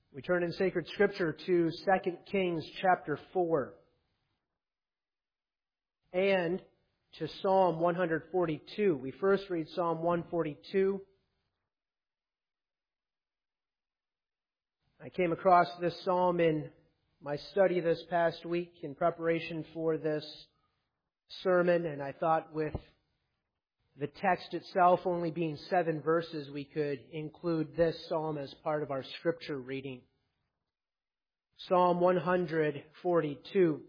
We turn in sacred scripture to 2 Kings chapter 4 and to Psalm 142. We first read Psalm 142. I came across this psalm in my study this past week in preparation for this sermon, and I thought with the text itself only being 7 verses, we could include this psalm as part of our scripture reading. Psalm 142.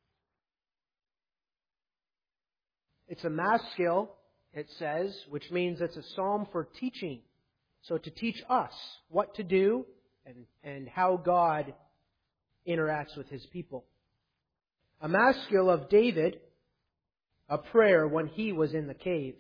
It's a maskil, it says, which means it's a psalm for teaching. So to teach us what to do and how God interacts with His people. A maskil of David, a prayer when he was in the cave.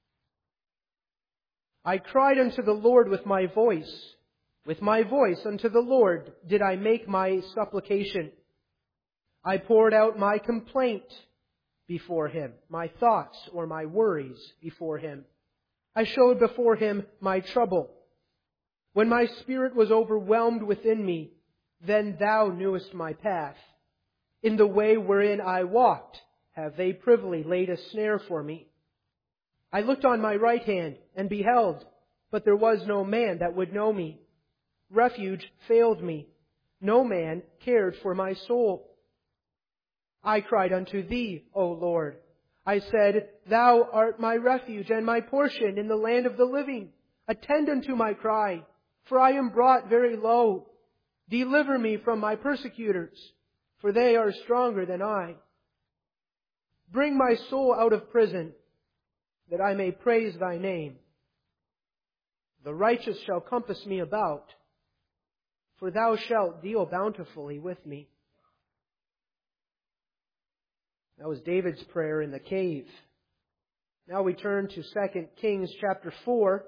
I cried unto the Lord with my voice. With my voice unto the Lord did I make my supplication. I poured out my complaint before Him, my thoughts or my worries before Him. I showed before Him my trouble. When my spirit was overwhelmed within me, then Thou knewest my path. In the way wherein I walked, have they privily laid a snare for me. I looked on my right hand and beheld, but there was no man that would know me. Refuge failed me. No man cared for my soul. I cried unto Thee, O Lord. I said, Thou art my refuge and my portion in the land of the living. Attend unto my cry, for I am brought very low. Deliver me from my persecutors, for they are stronger than I. Bring my soul out of prison, that I may praise Thy name. The righteous shall compass me about, for Thou shalt deal bountifully with me. That was David's prayer in the cave. Now we turn to 2 Kings chapter 4.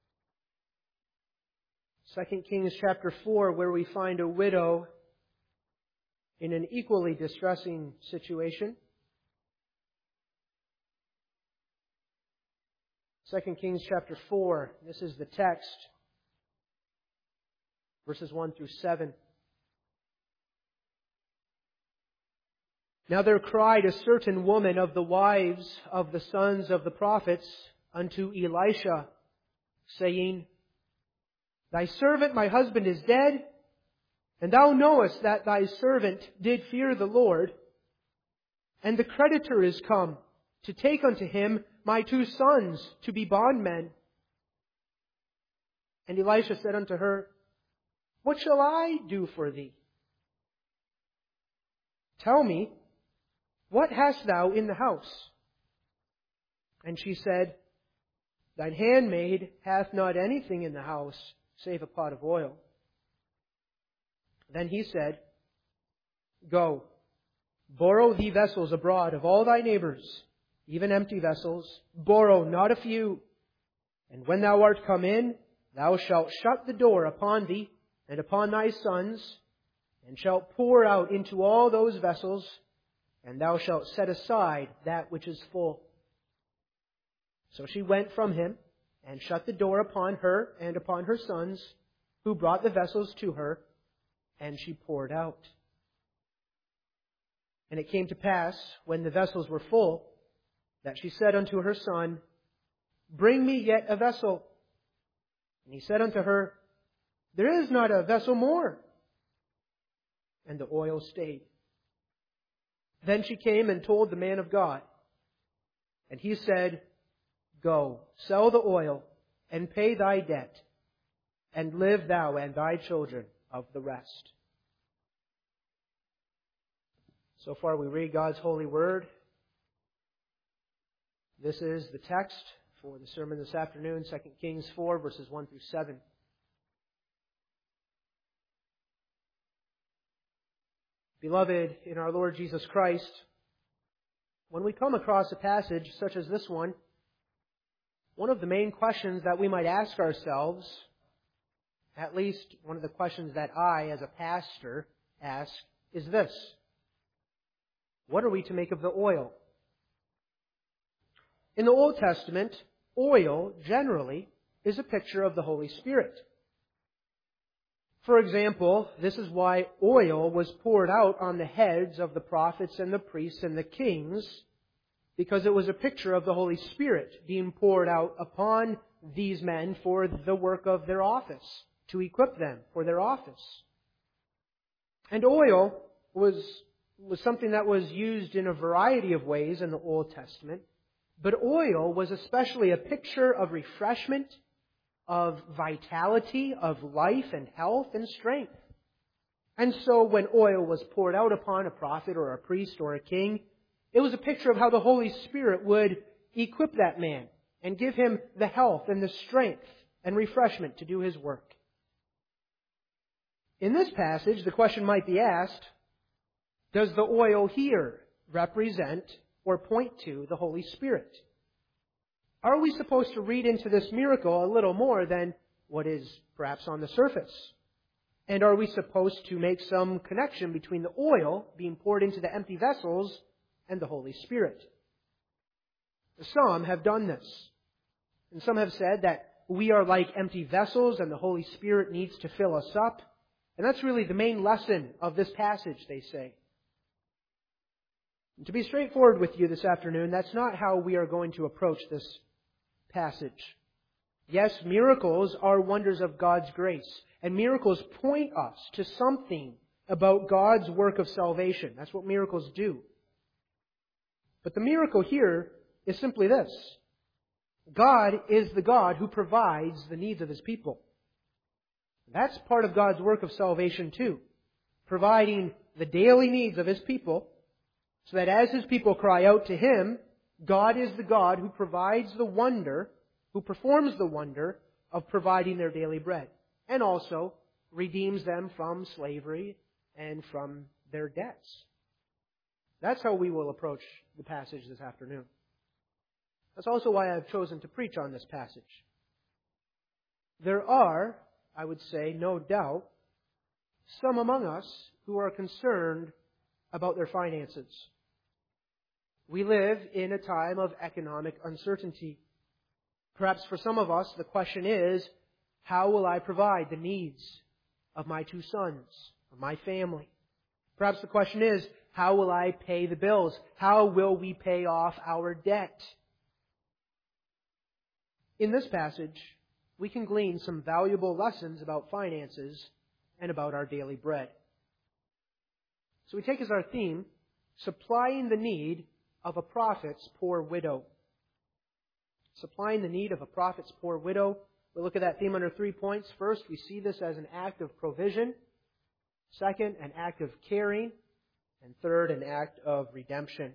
2 Kings chapter 4, where we find a widow in an equally distressing situation. 2 Kings chapter 4, this is the text, verses 1 through 7. Now there cried a certain woman of the wives of the sons of the prophets unto Elisha, saying, Thy servant my husband is dead, and thou knowest that thy servant did fear the Lord, and the creditor is come to take unto him my 2 sons to be bondmen. And Elisha said unto her, What shall I do for thee? Tell me, what hast thou in the house? And she said, Thine handmaid hath not anything in the house, save a pot of oil. Then he said, Go, borrow thee vessels abroad of all thy neighbors, even empty vessels, borrow not a few. And when thou art come in, thou shalt shut the door upon thee and upon thy sons, and shalt pour out into all those vessels, and thou shalt set aside that which is full. So she went from him, and shut the door upon her and upon her sons, who brought the vessels to her, and she poured out. And it came to pass, when the vessels were full, that she said unto her son, Bring me yet a vessel. And he said unto her, There is not a vessel more. And the oil stayed. Then she came and told the man of God. And he said, Go, sell the oil, and pay thy debt, and live thou and thy children of the rest. So far we read God's holy word. This is the text for the sermon this afternoon, 2 Kings 4, verses 1 through 7. Beloved in our Lord Jesus Christ, when we come across a passage such as this one of the main questions that we might ask ourselves, at least one of the questions that I, as a pastor, ask, is this: what are we to make of the oil? In the Old Testament, oil generally is a picture of the Holy Spirit. For example, this is why oil was poured out on the heads of the prophets and the priests and the kings, because it was a picture of the Holy Spirit being poured out upon these men for the work of their office, to equip them for their office. And oil was something that was used in a variety of ways in the Old Testament, but oil was especially a picture of refreshment, of vitality, of life and health and strength. And so when oil was poured out upon a prophet or a priest or a king, it was a picture of how the Holy Spirit would equip that man and give him the health and the strength and refreshment to do his work. In this passage, the question might be asked, does the oil here represent or point to the Holy Spirit? Are we supposed to read into this miracle a little more than what is perhaps on the surface? And are we supposed to make some connection between the oil being poured into the empty vessels and the Holy Spirit? Some have done this. And some have said that we are like empty vessels and the Holy Spirit needs to fill us up. And that's really the main lesson of this passage, they say. And to be straightforward with you this afternoon, that's not how we are going to approach this passage. Yes, miracles are wonders of God's grace. And miracles point us to something about God's work of salvation. That's what miracles do. But the miracle here is simply this. God is the God who provides the needs of His people. That's part of God's work of salvation too. Providing the daily needs of His people, so that as His people cry out to Him, God is the God who provides the wonder, who performs the wonder of providing their daily bread, and also redeems them from slavery and from their debts. That's how we will approach the passage this afternoon. That's also why I've chosen to preach on this passage. There are, I would say, no doubt, some among us who are concerned about their finances. We live in a time of economic uncertainty. Perhaps for some of us, the question is, how will I provide the needs of my 2 sons, of my family? Perhaps the question is, how will I pay the bills? How will we pay off our debt? In this passage, we can glean some valuable lessons about finances and about our daily bread. So we take as our theme, supplying the need of a prophet's poor widow. Supplying the need of a prophet's poor widow. We'll look at that theme under 3 points. First, we see this as an act of provision. Second, an act of caring. And third, an act of redemption.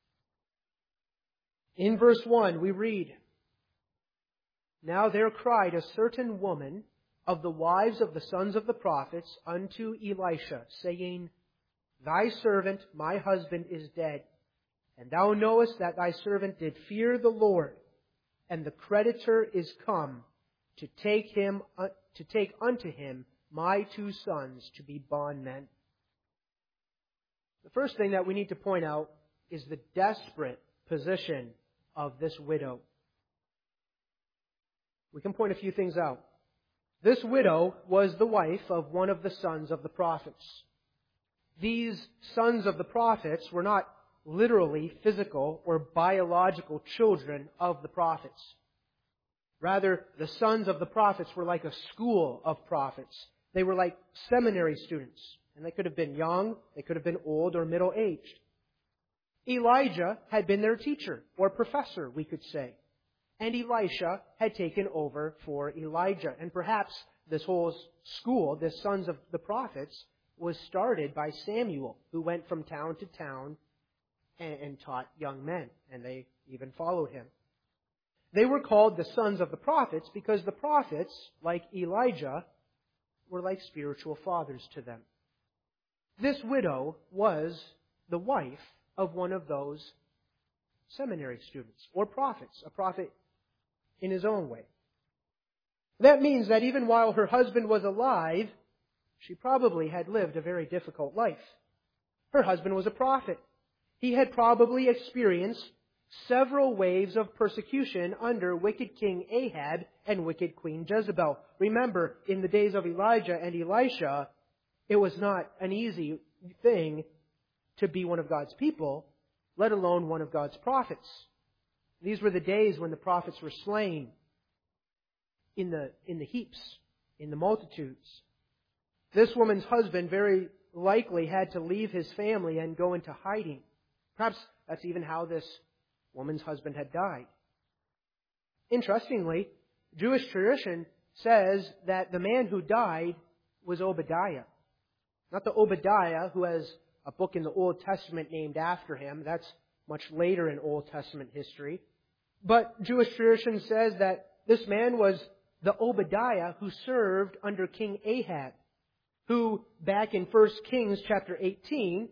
In verse 1, we read, "Now there cried a certain woman of the wives of the sons of the prophets unto Elisha, saying, Thy servant, my husband, is dead. And thou knowest that thy servant did fear the Lord, and the creditor is come to take unto him my 2 sons to be bondmen." The first thing that we need to point out is the desperate position of this widow. We can point a few things out. This widow was the wife of one of the sons of the prophets. These sons of the prophets were not literally physical or biological children of the prophets. Rather, the sons of the prophets were like a school of prophets. They were like seminary students. And they could have been young, they could have been old or middle-aged. Elijah had been their teacher, or professor, we could say. And Elisha had taken over for Elijah. And perhaps this whole school, this sons of the prophets, was started by Samuel, who went from town to town and taught young men. And they even followed him. They were called the sons of the prophets because the prophets, like Elijah, were like spiritual fathers to them. This widow was the wife of one of those seminary students, or prophets, a prophet in his own way. That means that even while her husband was alive, she probably had lived a very difficult life. Her husband was a prophet. He had probably experienced several waves of persecution under wicked King Ahab and wicked Queen Jezebel. Remember, in the days of Elijah and Elisha, it was not an easy thing to be one of God's people, let alone one of God's prophets. These were the days when the prophets were slain in the heaps, in the multitudes. This woman's husband very likely had to leave his family and go into hiding. Perhaps that's even how this woman's husband had died. Interestingly, Jewish tradition says that the man who died was Obadiah. Not the Obadiah who has a book in the Old Testament named after him. That's much later in Old Testament history. But Jewish tradition says that this man was the Obadiah who served under King Ahab, who back in 1 Kings chapter 18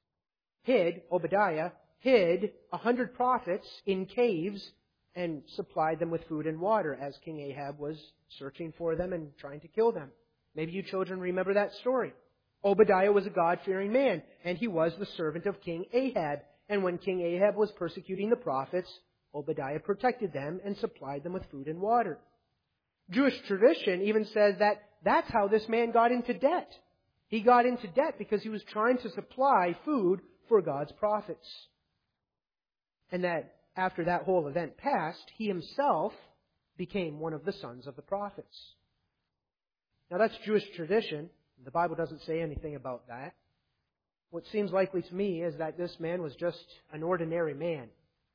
Obadiah hid 100 prophets in caves and supplied them with food and water as King Ahab was searching for them and trying to kill them. Maybe you children remember that story. Obadiah was a God-fearing man, and he was the servant of King Ahab. And when King Ahab was persecuting the prophets, Obadiah protected them and supplied them with food and water. Jewish tradition even says that that's how this man got into debt. He got into debt because he was trying to supply food for God's prophets. And that after that whole event passed, he himself became one of the sons of the prophets. Now that's Jewish tradition. The Bible doesn't say anything about that. What seems likely to me is that this man was just an ordinary man.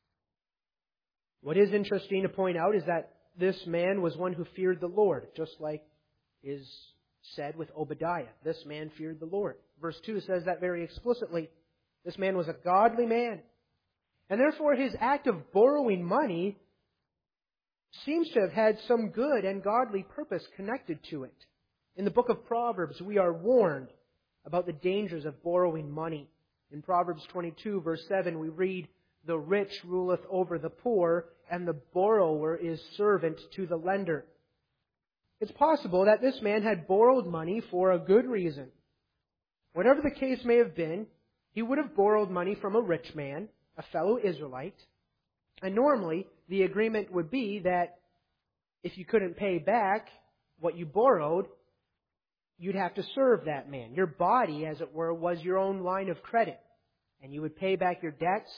What is interesting to point out is that this man was one who feared the Lord, just like is said with Obadiah. This man feared the Lord. Verse 2 says that very explicitly. This man was a godly man. And therefore his act of borrowing money seems to have had some good and godly purpose connected to it. In the book of Proverbs, we are warned about the dangers of borrowing money. In Proverbs 22, verse 7, we read, "The rich ruleth over the poor, and the borrower is servant to the lender." It's possible that this man had borrowed money for a good reason. Whatever the case may have been, he would have borrowed money from a rich man, a fellow Israelite. And normally, the agreement would be that if you couldn't pay back what you borrowed, you'd have to serve that man. Your body, as it were, was your own line of credit. And you would pay back your debts.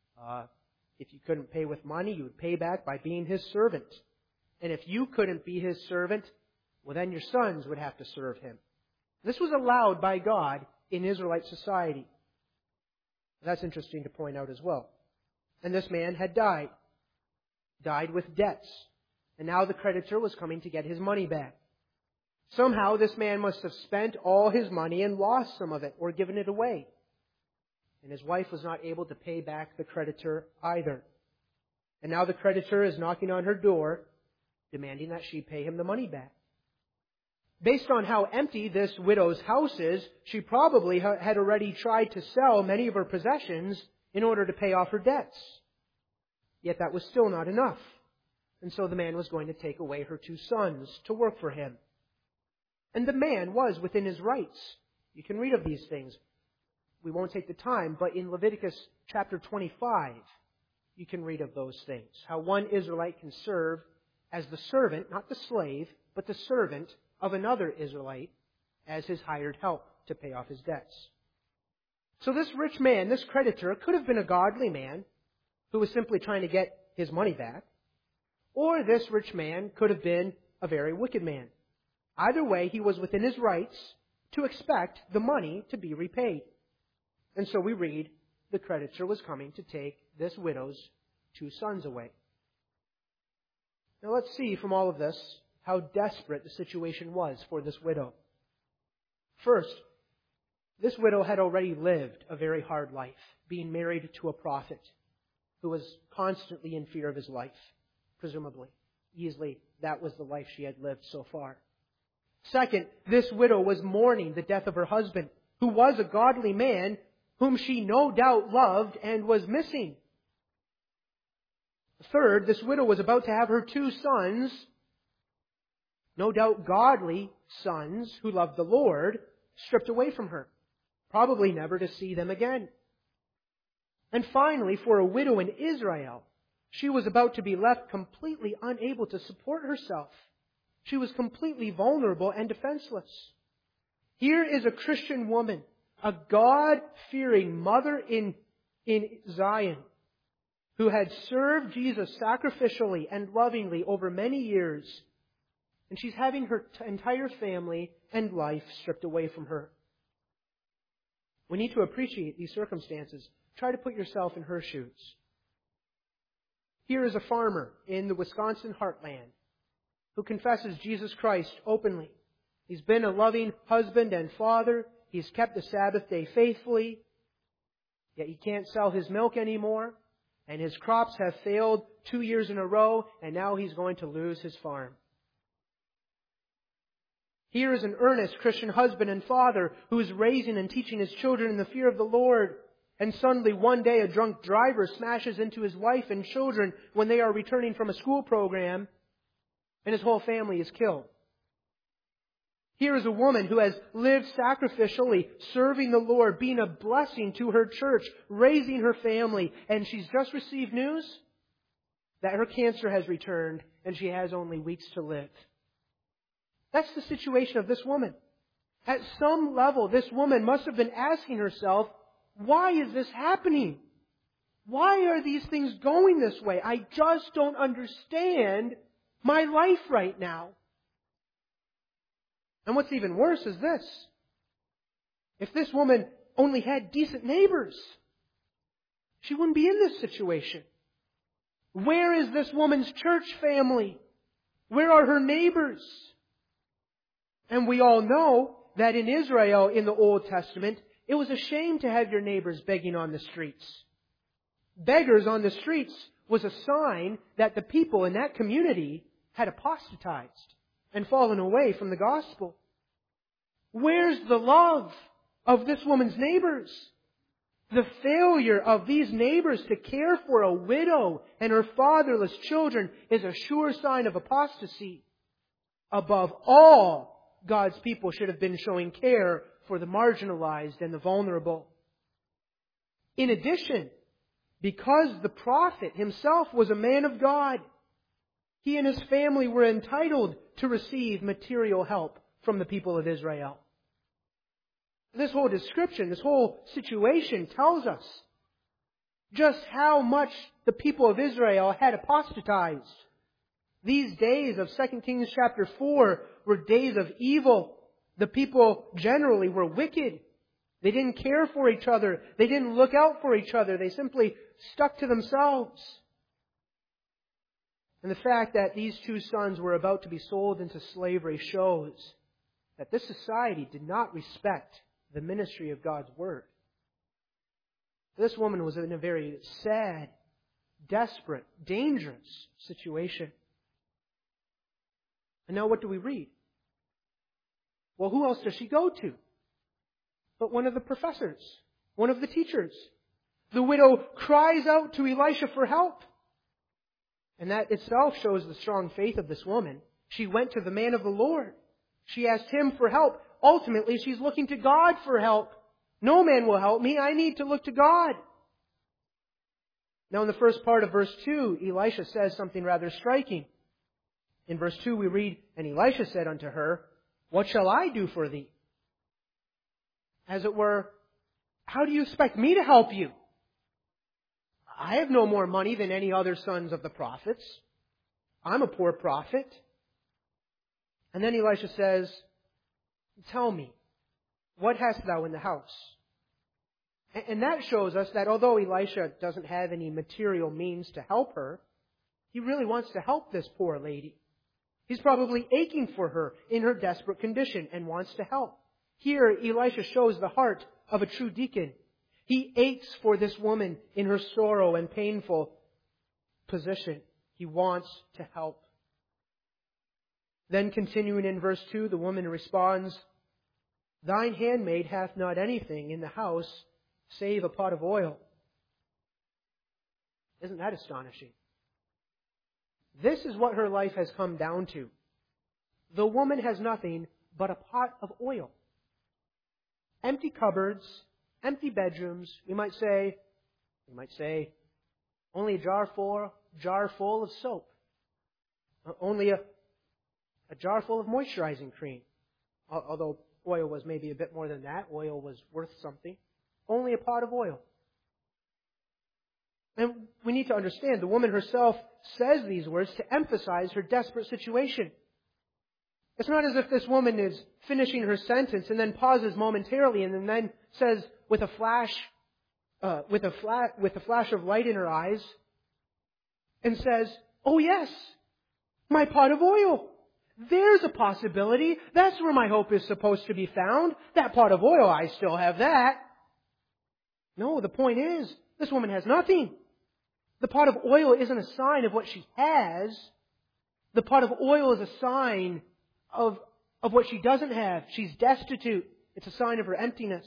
If you couldn't pay with money, you would pay back by being his servant. And if you couldn't be his servant, well, then your sons would have to serve him. This was allowed by God in Israelite society. That's interesting to point out as well. And this man had died with debts. And now the creditor was coming to get his money back. Somehow this man must have spent all his money and lost some of it or given it away. And his wife was not able to pay back the creditor either. And now the creditor is knocking on her door, demanding that she pay him the money back. Based on how empty this widow's house is, she probably had already tried to sell many of her possessions in order to pay off her debts. Yet that was still not enough. And so the man was going to take away her 2 sons to work for him. And the man was within his rights. You can read of these things. We won't take the time, but in Leviticus chapter 25, you can read of those things. How one Israelite can serve as the servant, not the slave, but the servant of another Israelite as his hired help to pay off his debts. So this rich man, this creditor, could have been a godly man who was simply trying to get his money back, or this rich man could have been a very wicked man. Either way, he was within his rights to expect the money to be repaid. And so we read, the creditor was coming to take this widow's 2 sons away. Now let's see from all of this how desperate the situation was for this widow. First, this widow had already lived a very hard life, being married to a prophet who was constantly in fear of his life, presumably. Easily, that was the life she had lived so far. Second, this widow was mourning the death of her husband, who was a godly man, whom she no doubt loved and was missing. Third, this widow was about to have her 2 sons, no doubt godly sons who loved the Lord, stripped away from her, probably never to see them again. And finally, for a widow in Israel, she was about to be left completely unable to support herself. She was completely vulnerable and defenseless. Here is a Christian woman, a God-fearing mother in Zion, who had served Jesus sacrificially and lovingly over many years, and she's having her entire family and life stripped away from her. We need to appreciate these circumstances. Try to put yourself in her shoes. Here is a farmer in the Wisconsin heartland who confesses Jesus Christ openly. He's been a loving husband and father. He's kept the Sabbath day faithfully. Yet he can't sell his milk anymore. And his crops have failed 2 years in a row. And now he's going to lose his farm. Here is an earnest Christian husband and father who is raising and teaching his children in the fear of the Lord. And suddenly one day a drunk driver smashes into his wife and children when they are returning from a school program. And his whole family is killed. Here is a woman who has lived sacrificially, serving the Lord, being a blessing to her church, raising her family, and she's just received news that her cancer has returned and she has only weeks to live. That's the situation of this woman. At some level, this woman must have been asking herself, why is this happening? Why are these things going this way? I just don't understand my life right now. And what's even worse is this. If this woman only had decent neighbors, she wouldn't be in this situation. Where is this woman's church family? Where are her neighbors? And we all know that in Israel in the Old Testament, it was a shame to have your neighbors begging on the streets. Beggars on the streets was a sign that the people in that community had apostatized and fallen away from the gospel. Where's the love of this woman's neighbors? The failure of these neighbors to care for a widow and her fatherless children is a sure sign of apostasy. Above all, God's people should have been showing care for the marginalized and the vulnerable. In addition, because the prophet himself was a man of God, he and his family were entitled to receive material help from the people of Israel. This whole description, this whole situation tells us just how much the people of Israel had apostatized. These days of 2 Kings chapter 4 were days of evil. The people generally were wicked. They didn't care for each other. They didn't look out for each other. They simply stuck to themselves. And the fact that these two sons were about to be sold into slavery shows that this society did not respect the ministry of God's Word. This woman was in a very sad, desperate, dangerous situation. And now what do we read? Well, who else does she go to? But one of the professors, one of the teachers. The widow cries out to Elisha for help. And that itself shows the strong faith of this woman. She went to the man of the Lord. She asked him for help. Ultimately, she's looking to God for help. No man will help me. I need to look to God. Now in the first part of verse 2, Elisha says something rather striking. In verse 2 we read, "And Elisha said unto her, What shall I do for thee?" As it were, how do you expect me to help you? I have no more money than any other sons of the prophets. I'm a poor prophet. And then Elisha says, "Tell me, what hast thou in the house?" And that shows us that although Elisha doesn't have any material means to help her, he really wants to help this poor lady. He's probably aching for her in her desperate condition and wants to help. Here, Elisha shows the heart of a true deacon. He aches for this woman in her sorrow and painful position. He wants to help. Then continuing in verse 2, the woman responds, "Thine handmaid hath not anything in the house save a pot of oil." Isn't that astonishing? This is what her life has come down to. The woman has nothing but a pot of oil. Empty cupboards, empty bedrooms, we might say, You might say, only a jar full of soap. Only a jar full of moisturizing cream. Although oil was maybe a bit more than that. Oil was worth something. Only a pot of oil. And we need to understand, the woman herself says these words to emphasize her desperate situation. It's not as if this woman is finishing her sentence and then pauses momentarily and then says with a flash of light in her eyes and says, "Oh yes, my pot of oil. There's a possibility. That's where my hope is supposed to be found. That pot of oil, I still have that." No, the point is, this woman has nothing. The pot of oil isn't a sign of what she has. The pot of oil is a sign of what she doesn't have. She's destitute. It's a sign of her emptiness.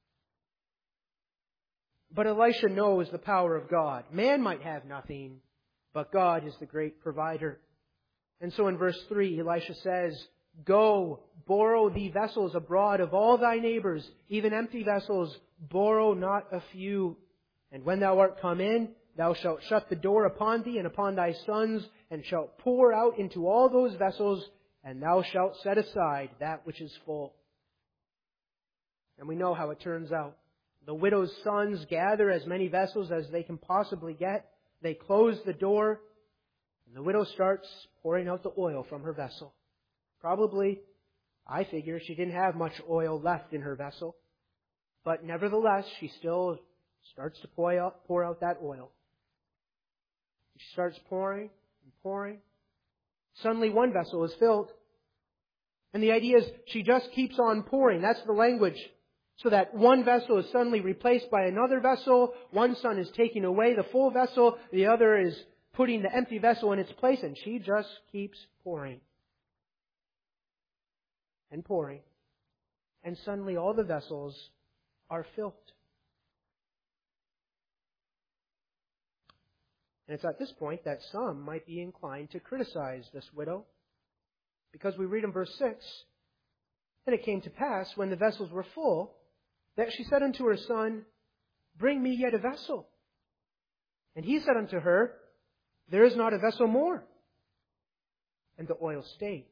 But Elisha knows the power of God. Man might have nothing, but God is the great provider. And so in verse 3, Elisha says, "Go, borrow thee vessels abroad of all thy neighbors, even empty vessels, borrow not a few. And when thou art come in, thou shalt shut the door upon thee and upon thy sons, and shalt pour out into all those vessels, and thou shalt set aside that which is full." And we know how it turns out. The widow's sons gather as many vessels as they can possibly get. They close the door, and the widow starts pouring out the oil from her vessel. Probably, I figure, she didn't have much oil left in her vessel. But nevertheless, she still starts to pour out that oil. She starts pouring and pouring. Suddenly one vessel is filled. And the idea is she just keeps on pouring. That's the language. So that one vessel is suddenly replaced by another vessel. One son is taking away the full vessel. The other is putting the empty vessel in its place. And she just keeps pouring. And pouring. And suddenly all the vessels are filled. And it's at this point that some might be inclined to criticize this widow. Because we read in verse 6, "And it came to pass, when the vessels were full, that she said unto her son, Bring me yet a vessel. And he said unto her, There is not a vessel more. And the oil stayed."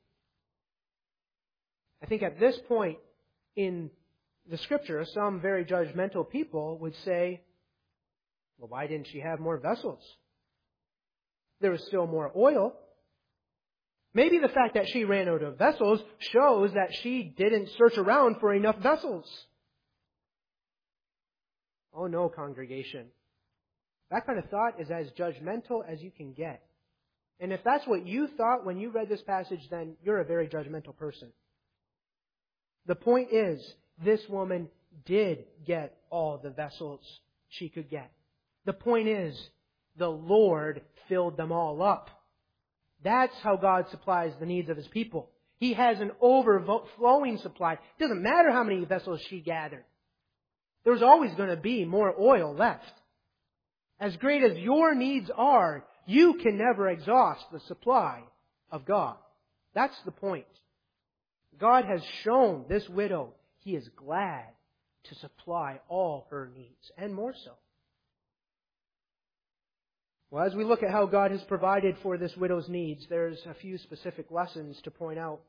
I think at this point in the Scripture, some very judgmental people would say, "Well, why didn't she have more vessels? There was still more oil." Maybe the fact that she ran out of vessels shows that she didn't search around for enough vessels. Oh no, congregation. That kind of thought is as judgmental as you can get. And if that's what you thought when you read this passage, then you're a very judgmental person. The point is, this woman did get all the vessels she could get. The point is, the Lord filled them all up. That's how God supplies the needs of His people. He has an overflowing supply. It doesn't matter how many vessels she gathered. There's always going to be more oil left. As great as your needs are, you can never exhaust the supply of God. That's the point. God has shown this widow He is glad to supply all her needs, and more so. Well, as we look at how God has provided for this widow's needs, there's a few specific lessons to point out.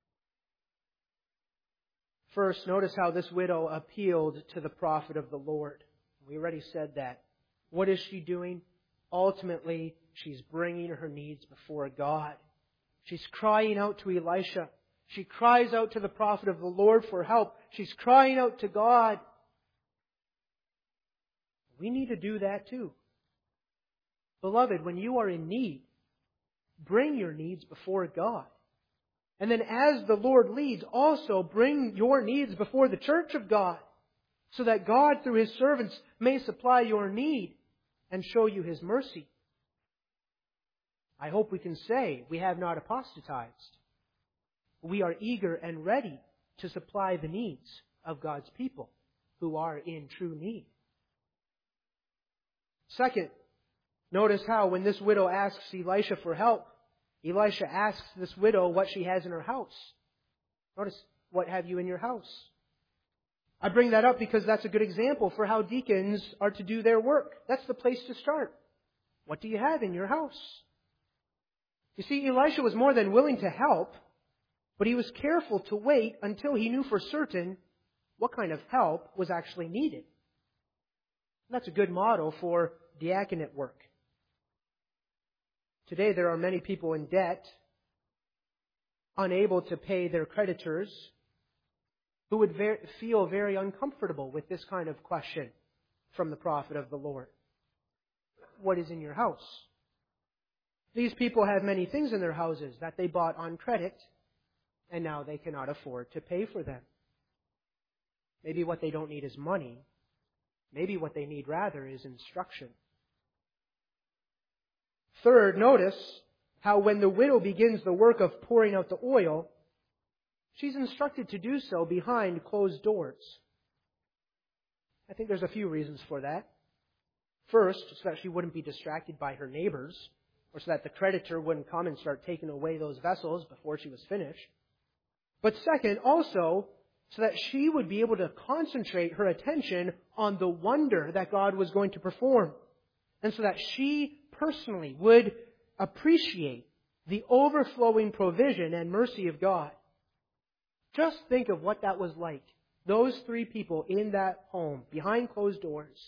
First, notice how this widow appealed to the prophet of the Lord. We already said that. What is she doing? Ultimately, she's bringing her needs before God. She's crying out to Elisha. She cries out to the prophet of the Lord for help. She's crying out to God. We need to do that too. Beloved, when you are in need, bring your needs before God. And then as the Lord leads, also bring your needs before the church of God, so that God, through His servants, may supply your need and show you His mercy. I hope we can say we have not apostatized. We are eager and ready to supply the needs of God's people who are in true need. Second, notice how when this widow asks Elisha for help, Elisha asks this widow what she has in her house. Notice, what have you in your house? I bring that up because that's a good example for how deacons are to do their work. That's the place to start. What do you have in your house? You see, Elisha was more than willing to help, but he was careful to wait until he knew for certain what kind of help was actually needed. That's a good model for diaconate work. Today there are many people in debt, unable to pay their creditors, who would feel very uncomfortable with this kind of question from the prophet of the Lord. What is in your house? These people have many things in their houses that they bought on credit, and now they cannot afford to pay for them. Maybe what they don't need is money. Maybe what they need rather is instruction. Third, notice how when the widow begins the work of pouring out the oil, she's instructed to do so behind closed doors. I think there's a few reasons for that. First, so that she wouldn't be distracted by her neighbors, or so that the creditor wouldn't come and start taking away those vessels before she was finished. But second, also, so that she would be able to concentrate her attention on the wonder that God was going to perform. And so that she personally would appreciate the overflowing provision and mercy of God. Just think of what that was like. Those three people in that home, behind closed doors.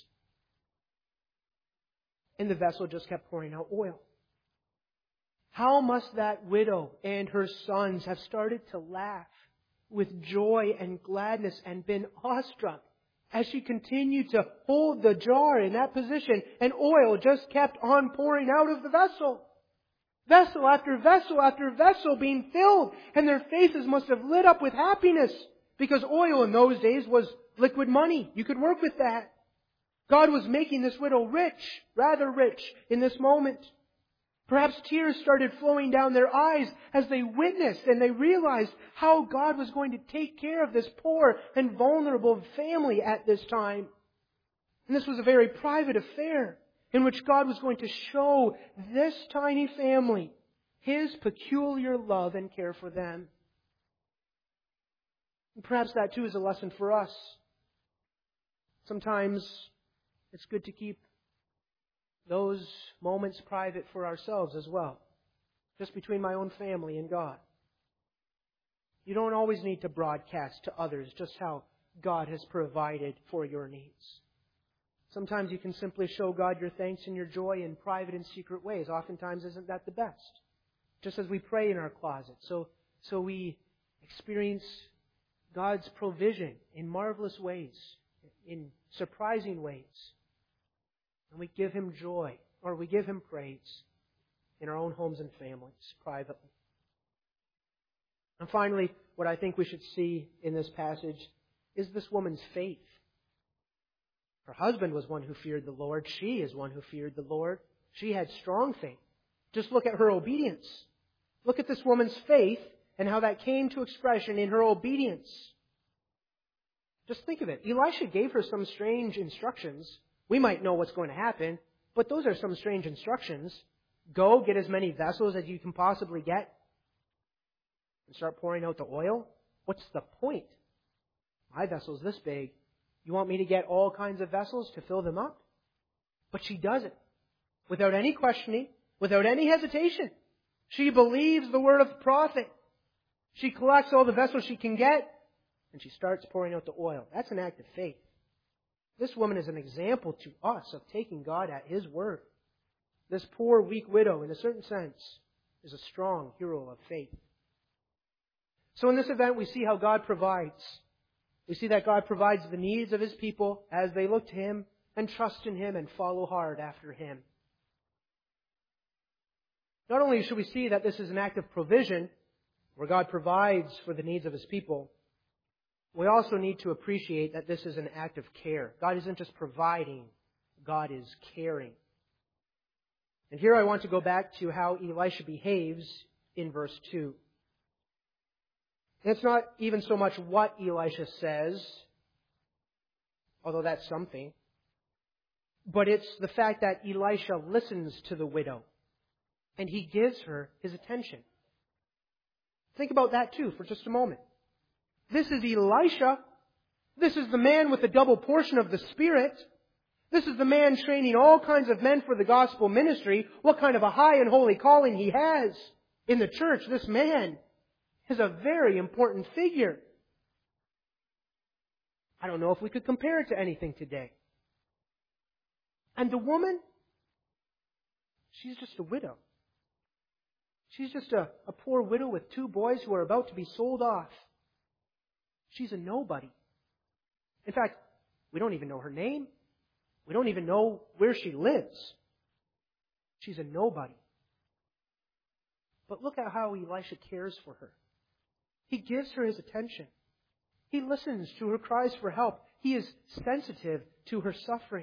And the vessel just kept pouring out oil. How must that widow and her sons have started to laugh with joy and gladness and been awestruck as she continued to hold the jar in that position and oil just kept on pouring out of the vessel. Vessel after vessel after vessel being filled, and their faces must have lit up with happiness because oil in those days was liquid money. You could work with that. God was making this widow rich, rather rich in this moment. Perhaps tears started flowing down their eyes as they witnessed and they realized how God was going to take care of this poor and vulnerable family at this time. And this was a very private affair in which God was going to show this tiny family His peculiar love and care for them. And perhaps that too is a lesson for us. Sometimes it's good to keep those moments private for ourselves as well. Just between my own family and God. You don't always need to broadcast to others just how God has provided for your needs. Sometimes you can simply show God your thanks and your joy in private and secret ways. Oftentimes, isn't that the best? Just as we pray in our closet. So we experience God's provision in marvelous ways, in surprising ways. And we give Him joy, or we give Him praise in our own homes and families, privately. And finally, what I think we should see in this passage is this woman's faith. Her husband was one who feared the Lord. She is one who feared the Lord. She had strong faith. Just look at her obedience. Look at this woman's faith and how that came to expression in her obedience. Just think of it. Elisha gave her some strange instructions. We might know what's going to happen, but those are some strange instructions. Go, get as many vessels as you can possibly get, and start pouring out the oil. What's the point? My vessel's this big. You want me to get all kinds of vessels to fill them up? But she does it. Without any questioning, without any hesitation. She believes the word of the prophet. She collects all the vessels she can get, and she starts pouring out the oil. That's an act of faith. This woman is an example to us of taking God at His word. This poor, weak widow, in a certain sense, is a strong hero of faith. So in this event, we see how God provides. We see that God provides the needs of His people as they look to Him and trust in Him and follow hard after Him. Not only should we see that this is an act of provision, where God provides for the needs of His people, we also need to appreciate that this is an act of care. God isn't just providing, God is caring. And here I want to go back to how Elisha behaves in verse 2. And it's not even so much what Elisha says, although that's something, but it's the fact that Elisha listens to the widow and he gives her his attention. Think about that too for just a moment. This is Elisha. This is the man with the double portion of the Spirit. This is the man training all kinds of men for the gospel ministry. What kind of a high and holy calling he has in the church. This man is a very important figure. I don't know if we could compare it to anything today. And the woman, she's just a widow. She's just a poor widow with 2 boys who are about to be sold off. She's a nobody. In fact, we don't even know her name. We don't even know where she lives. She's a nobody. But look at how Elisha cares for her. He gives her his attention. He listens to her cries for help. He is sensitive to her suffering.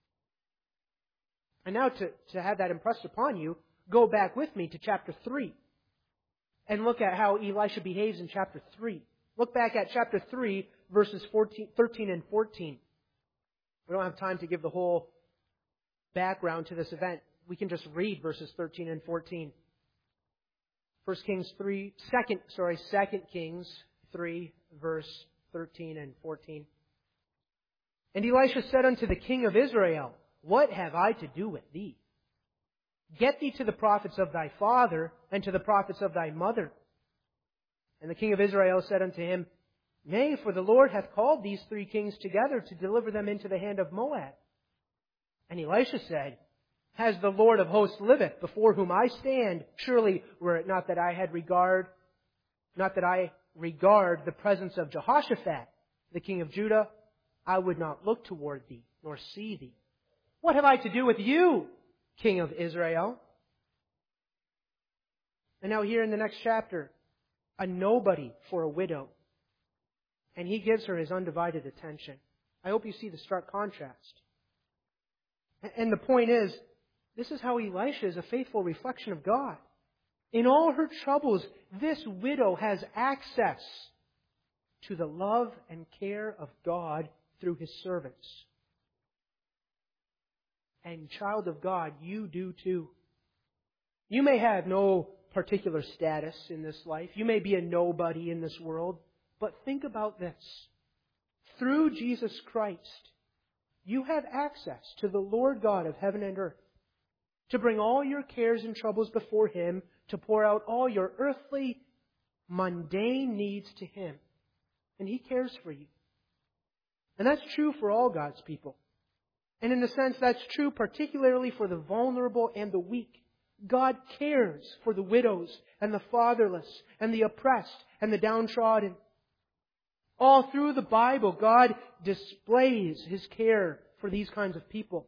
And now to have that impressed upon you, go back with me to chapter 3 and look at how Elisha behaves in chapter 3. Look back at chapter 3, verses 13 and 14. We don't have time to give the whole background to this event. We can just read verses 13 and 14. 2 Kings 3, verse 13 and 14. And Elisha said unto the king of Israel, What have I to do with thee? Get thee to the prophets of thy father, and to the prophets of thy mother. And the king of Israel said unto him, Nay, for the Lord hath called these 3 kings together to deliver them into the hand of Moab. And Elisha said, As the Lord of hosts liveth, before whom I stand, surely were it not that I regard the presence of Jehoshaphat, the king of Judah, I would not look toward thee, nor see thee. What have I to do with you, king of Israel? And now here in the next chapter, a nobody for a widow. And he gives her his undivided attention. I hope you see the stark contrast. And the point is, this is how Elisha is a faithful reflection of God. In all her troubles, this widow has access to the love and care of God through His servants. And child of God, you do too. You may have no particular status in this life. You may be a nobody in this world. But think about this. Through Jesus Christ, you have access to the Lord God of heaven and earth, to bring all your cares and troubles before Him, to pour out all your earthly, mundane needs to Him. And He cares for you. And that's true for all God's people. And in a sense, that's true particularly for the vulnerable and the weak. God cares for the widows and the fatherless and the oppressed and the downtrodden. All through the Bible, God displays His care for these kinds of people.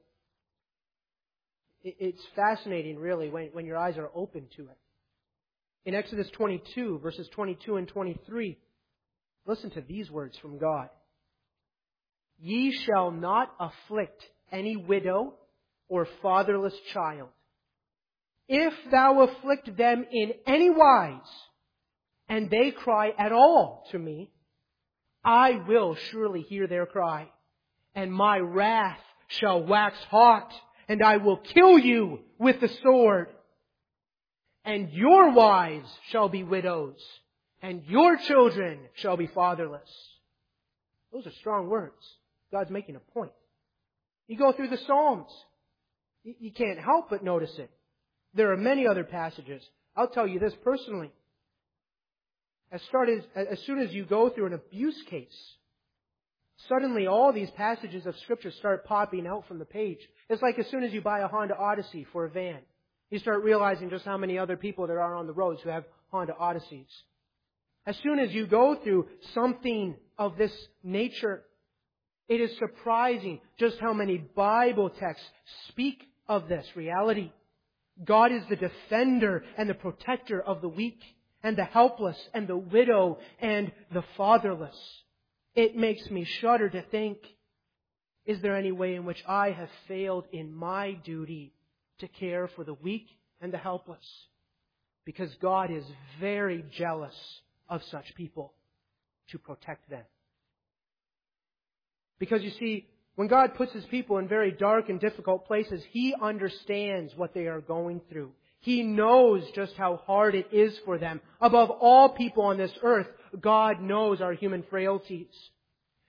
It's fascinating, really, when your eyes are open to it. In Exodus 22, verses 22 and 23, listen to these words from God. Ye shall not afflict any widow or fatherless child. If thou afflict them in any wise, and they cry at all to me, I will surely hear their cry, and my wrath shall wax hot, and I will kill you with the sword. And your wives shall be widows, and your children shall be fatherless. Those are strong words. God's making a point. You go through the Psalms. You can't help but notice it. There are many other passages. I'll tell you this personally. As soon as you go through an abuse case, suddenly all these passages of Scripture start popping out from the page. It's like as soon as you buy a Honda Odyssey for a van, you start realizing just how many other people there are on the roads who have Honda Odysseys. As soon as you go through something of this nature, it is surprising just how many Bible texts speak of this reality. God is the defender and the protector of the weak and the helpless and the widow and the fatherless. It makes me shudder to think, is there any way in which I have failed in my duty to care for the weak and the helpless? Because God is very jealous of such people to protect them. Because you see, when God puts His people in very dark and difficult places, He understands what they are going through. He knows just how hard it is for them. Above all people on this earth, God knows our human frailties.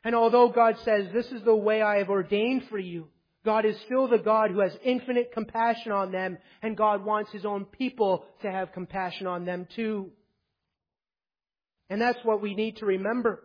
And although God says, this is the way I have ordained for you, God is still the God who has infinite compassion on them, and God wants His own people to have compassion on them too. And that's what we need to remember.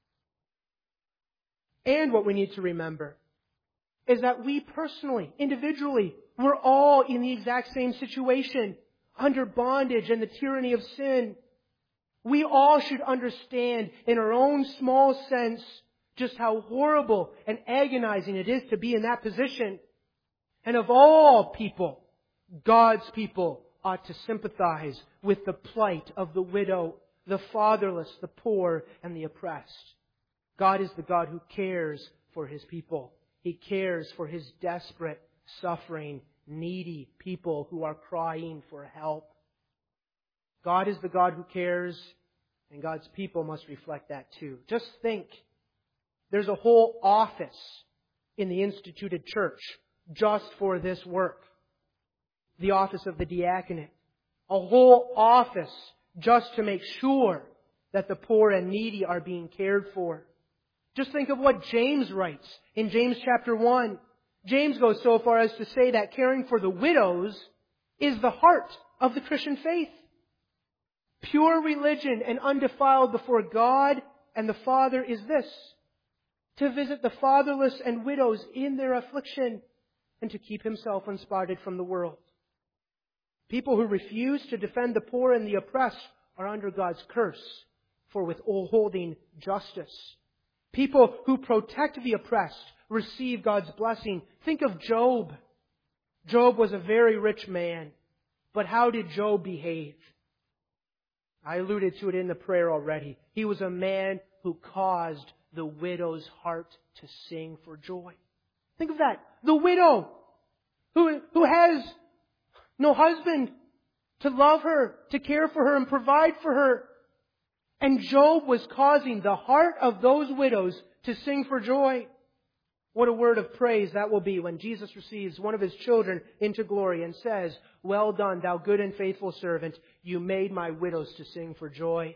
And what we need to remember is that we personally, individually, we're all in the exact same situation, under bondage and the tyranny of sin. We all should understand in our own small sense just how horrible and agonizing it is to be in that position. And of all people, God's people ought to sympathize with the plight of the widow, the fatherless, the poor, and the oppressed. God is the God who cares for His people. He cares for His desperate, suffering, needy people who are crying for help. God is the God who cares, and God's people must reflect that too. Just think, there's a whole office in the instituted church just for this work. The office of the diaconate. A whole office just to make sure that the poor and needy are being cared for. Just think of what James writes in James chapter 1. James goes so far as to say that caring for the widows is the heart of the Christian faith. Pure religion and undefiled before God and the Father is this: to visit the fatherless and widows in their affliction and to keep himself unspotted from the world. People who refuse to defend the poor and the oppressed are under God's curse for withholding justice. People who protect the oppressed receive God's blessing. Think of Job. Job was a very rich man. But how did Job behave? I alluded to it in the prayer already. He was a man who caused the widow's heart to sing for joy. Think of that. The widow who has no husband to love her, to care for her and provide for her. And Job was causing the heart of those widows to sing for joy. What a word of praise that will be when Jesus receives one of His children into glory and says, "Well done, thou good and faithful servant. You made my widows to sing for joy."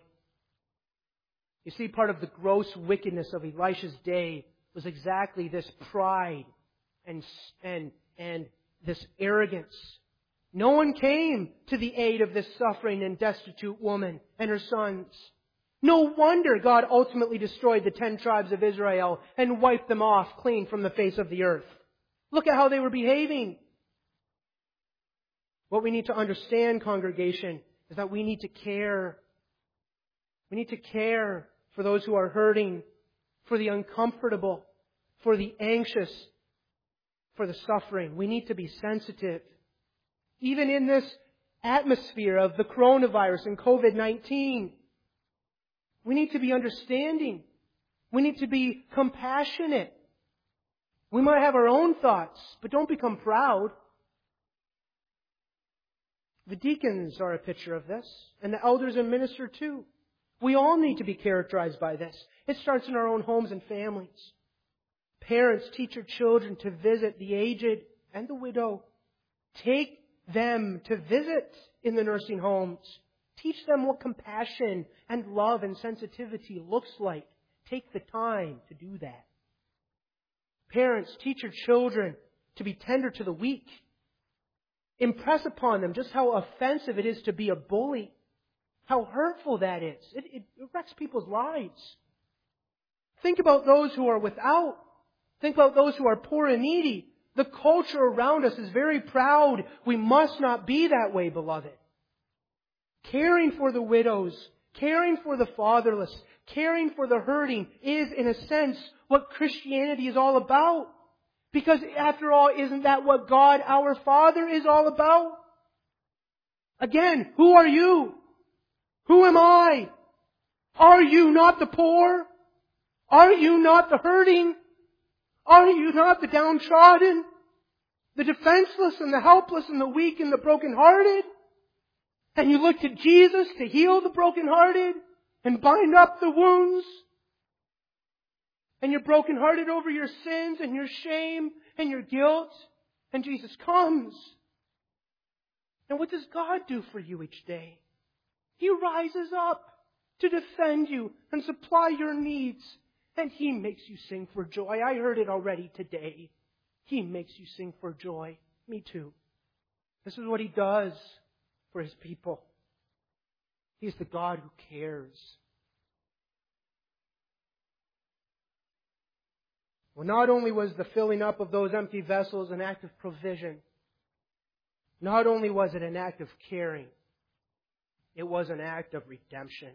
You see, part of the gross wickedness of Elisha's day was exactly this pride and this arrogance. No one came to the aid of this suffering and destitute woman and her sons. No wonder God ultimately destroyed the 10 tribes of Israel and wiped them off clean from the face of the earth. Look at how they were behaving. What we need to understand, congregation, is that we need to care. We need to care for those who are hurting, for the uncomfortable, for the anxious, for the suffering. We need to be sensitive. Even in this atmosphere of the coronavirus and COVID-19, we need to be understanding. We need to be compassionate. We might have our own thoughts, but don't become proud. The deacons are a picture of this, and the elders and minister too. We all need to be characterized by this. It starts in our own homes and families. Parents, teach your children to visit the aged and the widow. Take them to visit in the nursing homes. Teach them what compassion and love and sensitivity looks like. Take the time to do that. Parents, teach your children to be tender to the weak. Impress upon them just how offensive it is to be a bully. How hurtful that is. It wrecks people's lives. Think about those who are without. Think about those who are poor and needy. The culture around us is very proud. We must not be that way, beloved. Caring for the widows, caring for the fatherless, caring for the hurting is, in a sense, what Christianity is all about. Because after all, isn't that what God, our Father, is all about? Again, who are you? Who am I? Are you not the poor? Are you not the hurting? Are you not the downtrodden? The defenseless and the helpless and the weak and the brokenhearted? And you look to Jesus to heal the brokenhearted and bind up the wounds? And you're brokenhearted over your sins and your shame and your guilt? And Jesus comes. And what does God do for you each day? He rises up to defend you and supply your needs And He makes you sing for joy. I heard it already today. He makes you sing for joy. Me too. This is what He does for His people. He's the God who cares. Well, not only was the filling up of those empty vessels an act of provision, not only was it an act of caring, it was an act of redemption.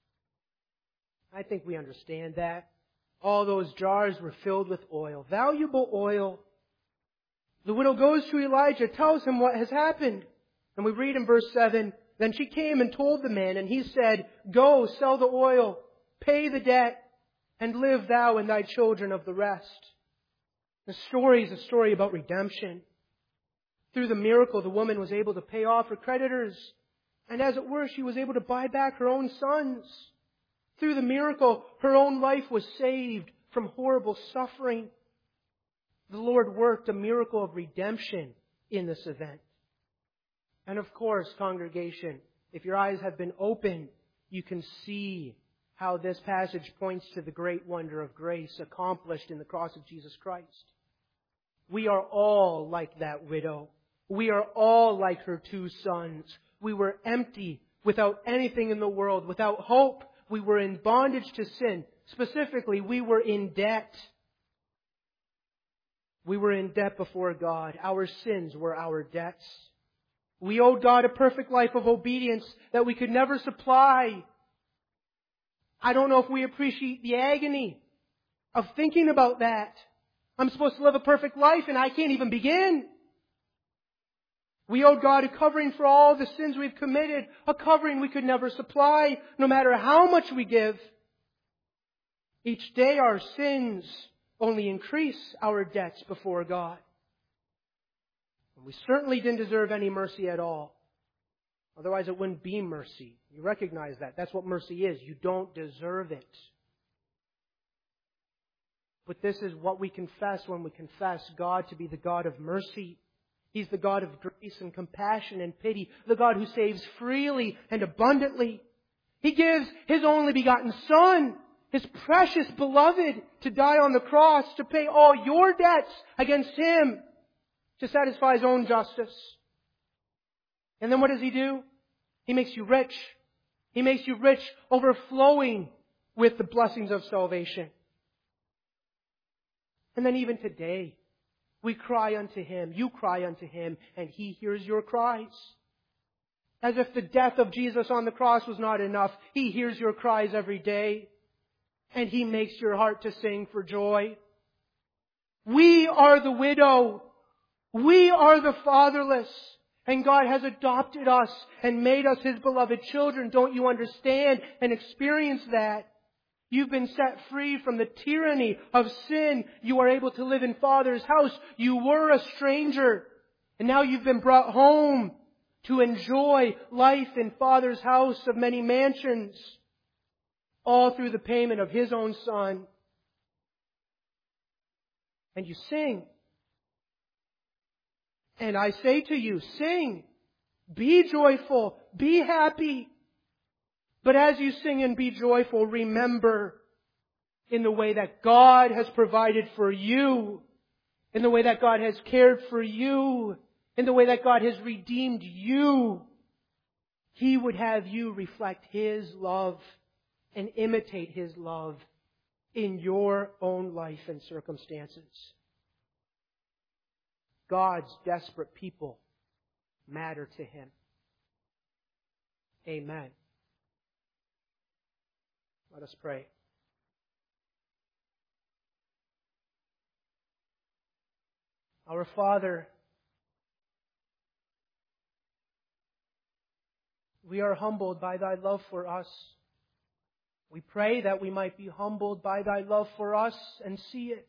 I think we understand that. All those jars were filled with oil, valuable oil. The widow goes to Elijah, tells him what has happened. And we read in verse 7, then she came and told the man, and he said, go, sell the oil, pay the debt, and live thou and thy children of the rest. The story is a story about redemption. Through the miracle, the woman was able to pay off her creditors. And as it were, she was able to buy back her own sons. Through the miracle, her own life was saved from horrible suffering. The Lord worked a miracle of redemption in this event. And of course, congregation, if your eyes have been opened, you can see how this passage points to the great wonder of grace accomplished in the cross of Jesus Christ. We are all like that widow. We are all like her two sons. We were empty, without anything in the world, without hope. We were in bondage to sin. Specifically, we were in debt. We were in debt before God. Our sins were our debts. We owed God a perfect life of obedience that we could never supply. I don't know if we appreciate the agony of thinking about that. I'm supposed to live a perfect life and I can't even begin. We owed God a covering for all the sins we've committed, a covering we could never supply, no matter how much we give. Each day our sins only increase our debts before God. And we certainly didn't deserve any mercy at all. Otherwise it wouldn't be mercy. You recognize that. That's what mercy is. You don't deserve it. But this is what we confess when we confess God to be the God of mercy. He's the God of grace and compassion and pity. The God who saves freely and abundantly. He gives His only begotten Son, His precious beloved, to die on the cross, to pay all your debts against Him, to satisfy His own justice. And then what does He do? He makes you rich. He makes you rich, overflowing with the blessings of salvation. And then even today, we cry unto Him, you cry unto Him, and He hears your cries. As if the death of Jesus on the cross was not enough, He hears your cries every day, and He makes your heart to sing for joy. We are the widow. We are the fatherless. And God has adopted us and made us His beloved children. Don't you understand and experience that? You've been set free from the tyranny of sin. You are able to live in Father's house. You were a stranger, and now you've been brought home to enjoy life in Father's house of many mansions, all through the payment of His own Son. And you sing. And I say to you, sing. Be joyful. Be happy. But as you sing and be joyful, remember in the way that God has provided for you, in the way that God has cared for you, in the way that God has redeemed you, He would have you reflect His love and imitate His love in your own life and circumstances. God's desperate people matter to Him. Amen. Let us pray. Our Father, we are humbled by Thy love for us. We pray that we might be humbled by Thy love for us and see it.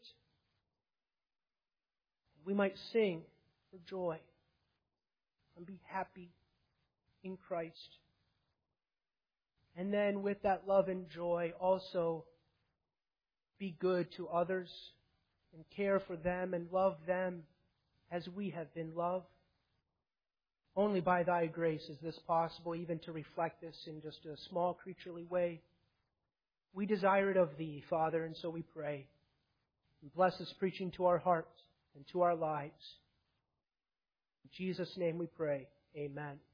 We might sing for joy and be happy in Christ. And then with that love and joy also be good to others and care for them and love them as we have been loved. Only by Thy grace is this possible, even to reflect this in just a small creaturely way. We We desire it of Thee, Father, and so we pray. Bless this preaching to our hearts and to our lives. In Jesus' name we pray. Amen.